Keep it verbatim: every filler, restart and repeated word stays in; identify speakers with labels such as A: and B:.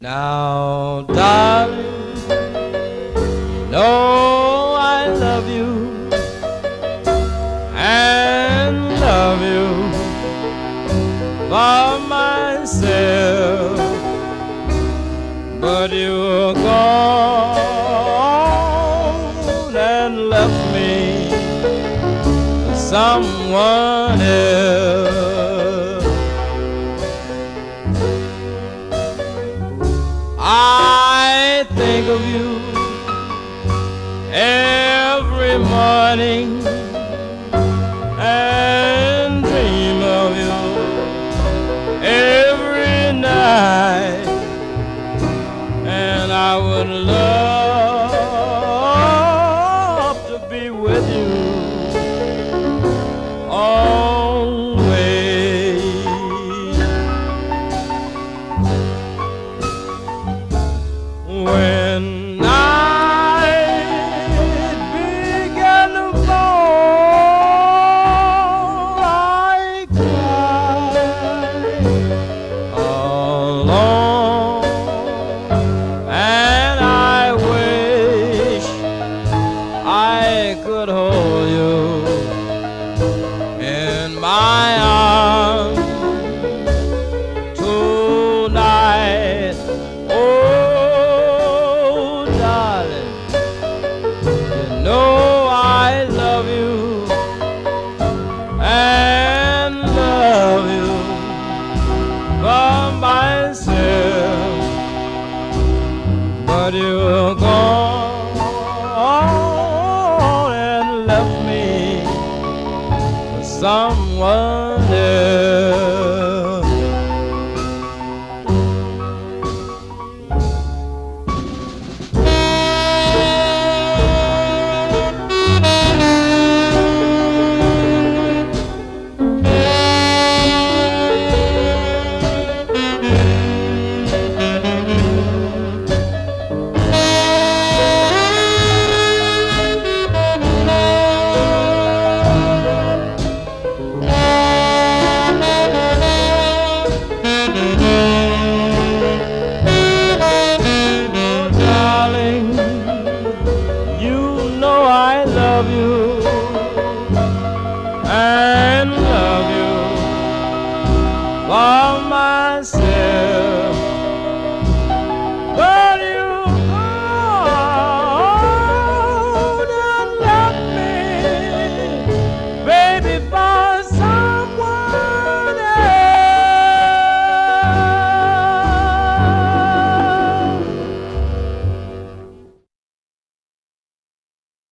A: Now, darling, know I love you and love you for myself, but you're gone and left me for someone else. I think of you every morning and dream of you every night, and I would love to be with you always. When I began to fall, I cried alone, and I wish I could hold you in my arms tonight. Oh, darling, you know I love you and love you for myself, but you're gone and left me for someone